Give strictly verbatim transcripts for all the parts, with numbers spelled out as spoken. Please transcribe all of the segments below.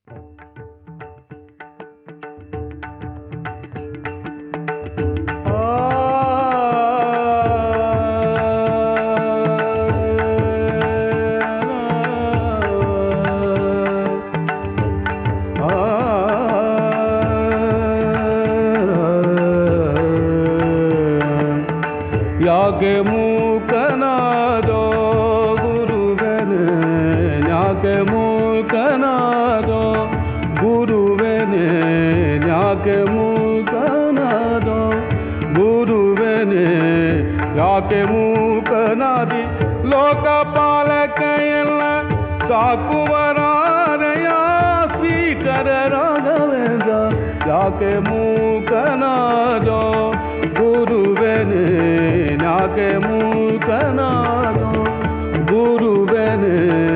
ಯಾಕೆ ಮೂಕನಾದೋ ಗುರುವನೇ, ಯಾಕೆ ಮೂಕನಾದೋ ಗುರುವನೇ, ಯಾಕೆ ಮೂಕನಾದೋ ಗುರುವನೇ, ಯಾಕೆ ಮೂಕನಾದಿ ಲೋಕಪಾಲಕೆಯಲ್ಲ ಸಾಕುವರಾರಯ ಸ್ವೀಕರ ರಾಘವೇಂದ್ರ, ಯಾಕೆ ಮೂಕನಾದೋ ಗುರುವನೇ, ಯಾಕೆ ಮೂಕನಾದೋ ಗುರುವನೇ.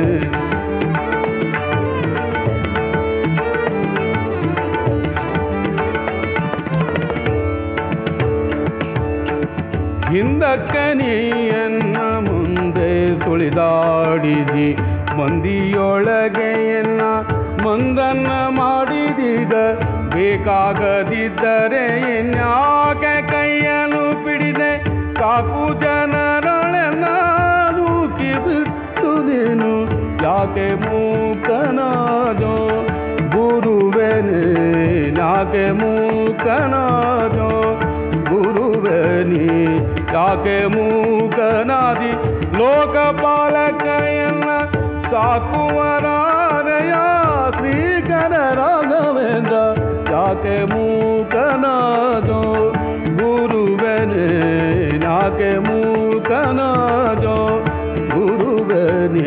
ಹಿಂದಕ್ಕೆ ನೀಯನ್ನ ಮುಂದೆ ಸುಳಿದಾಡಿದಿ, ಮಂದಿಯೊಳಗೆ ಎನ್ನ ಮಂದನ್ನ ಮಾಡಿದೀಗ, ಬೇಕಾಗದಿದ್ದರೆ ಇನ್ಯಾಕೆ ಕೈಯನ್ನು ಪಿಡಿದೆ, ಸಾಕು ಜನರೊಳೆಲ್ಲ ನೂಕಿ ಬಿಟ್ಟು ನೀನು, ಯಾಕೆ ಮೂಕನಾದೋ ಗುರುವನೇ, ಯಾಕೆ ಮೂಕನಾದೋ ಗುರುವನೇ, ಯಾಕೆ ಮೂಕನಾದಿ ಲೋಕಪಾಲಕೆಯನ್ನ ಸಾಕುವರಾರಯ ಶ್ರೀಕರ ರಾಘವೇಂದ್ರ, ಯಾಕೆ ಮೂಕನಾದೋ ಗುರುವನೇ, ಯಾಕೆ ಮೂಕನಾದೋ ಗುರುವನೇ.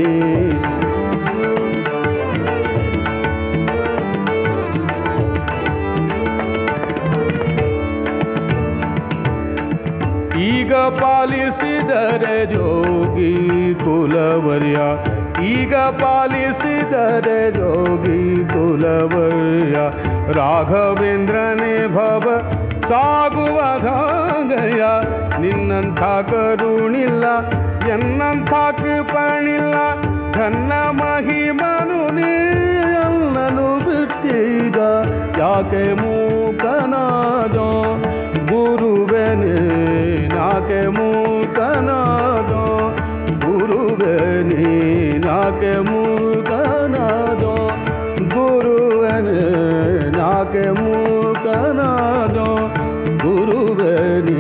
ಈಗ ಪಾಲಿಸಿದರೆ ಜೋಗಿ ಕುಲವರ್ಯ, ಈಗ ಪಾಲಿಸಿದರೆ ಜೋಗಿ ಕುಲವರ್ಯ, ರಾಘವೇಂದ್ರನೇ ಭವ ಸಾಗುವ ಧಾಗಯ್ಯ, ನಿನ್ನಂಥ ಕರುಣಿಲ್ಲ ಎನ್ನಂಥ ಕೃಪಣಿಲ್ಲ, ಘನ್ನ ಮಹಿಮನು ನೀಯಲ್ಲನು ಬಿಟ್ಟೀಗ, ಯಾಕೆ ಮೂಕನಾದೋ ಗುರುವನೇ, ಯಾಕೆ ಮೂಕನಾದೋ ಗುರುವನೇ, ಯಾಕೆ ಮೂಕನಾದೋ ಗುರುವನೇ, ಯಾಕೆ ಮೂಕನಾದೋ ಗುರುವನೇ.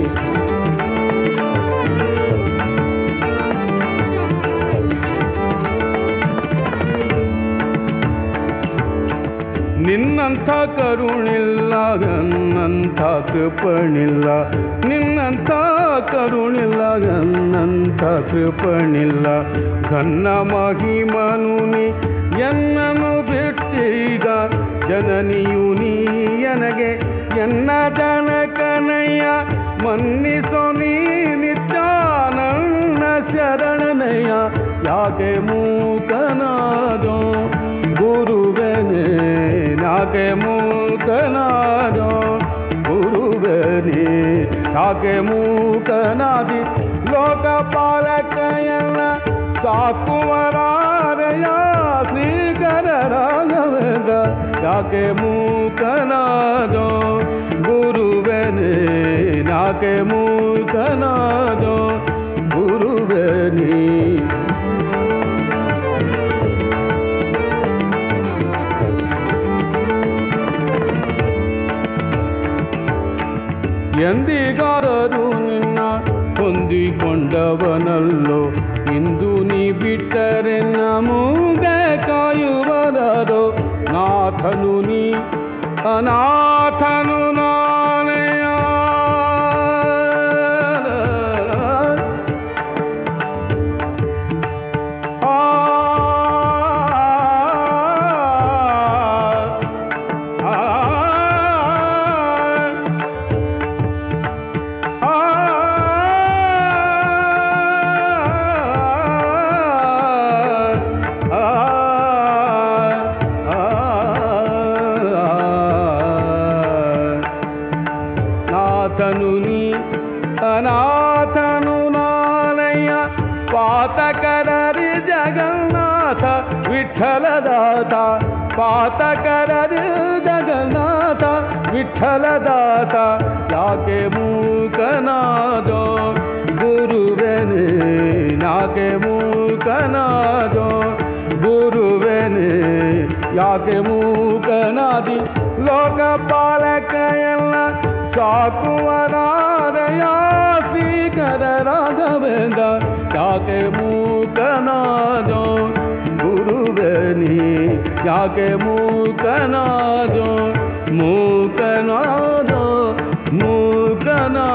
ನಿನ್ನಂಥ ಕರುಣಿಲ್ಲ ನನ್ನಂಥ ಕೃಪಣಿಲ್ಲ, ನಿನ್ನಂಥ ಕರುಣಿಲ್ಲ ನನ್ನಂಥ ಕೃಪಣಿಲ್ಲ, ಘನ್ನ ಮಹಿಮನು ನೀ ಎನ್ನನು ಬಿಟ್ಟೀಗ, ಜನನಿಯು ನೀ ನನಗೆ ಎನ್ನ ಜನಕನಯ್ಯ, ಮನ್ನಿಸೋ ನೀ ನಿತ್ಯಾನಂದ ಶರಣನಯ್ಯ, ಯಾಕೆ ಮೂಕನಾದೋ ಗುರುವನೇ, ಯಾಕೆ ಮೂಕನಾದೋ ಗುರುವನೇ, ಯಾಕೆ ಮೂಕನಾದಿ ಲೋಕಪಾಲಕೆಯಲ್ಲ ಸಾಕುವರಾರಯ ಶ್ರೀಕರ ರಾಘವೇಂದ್ರ, ಯಾಕೆ ಮೂಕನಾದೋ ಗುರುವನೇ, ಯಾಕೆ ಮೂಕನಾದೋ ಗುರುವನೇ. ಎಂದಿಗಾರರು ನಿನ್ನ ಹೊಂದಿಕೊಂಡವನಲ್ಲೋ, ಇಂದು ನೀ ಬಿಟ್ಟರೆ ನಮೂಗೆ ಕಾಯುವರರೋ, ನಾಥನು ನೀ ಅನಾಥನು ನಾನೆಯ, ನಾಥನು ನೀ ಅನಾಥನು ನಾನಯ್ಯ, ಪಾತಕರರಿ ಜಗನ್ನಾಥ ವಿಠಲದಾತ, ಪಾತಕರರು ಜಗನ್ನಾಥ ವಿಠಲದಾತ ಯಾಕೆ ಮೂಕನಾದೋ ಗುರುವೆನೆ ಯಾಕೆ ಮೂಕನಾದೋ ಗುರುವೆನೆ ಯಾಕೆ ಮೂಕನಾದಿ ಲೋಕಪಾಲಕ ಎಲ್ಲ ಸಾಕುವರಾದಯ ಶ್ರೀಕರ ರಾಘವೇಂದ್ರ ಯಾಕೆ ಮೂಕನಾದೋ ಗುರುವೆನಿ ಯಾಕೆ ಮೂಕನಾದೋ ಮೂಕನಾದೋ ಮೂಕನಾದೋ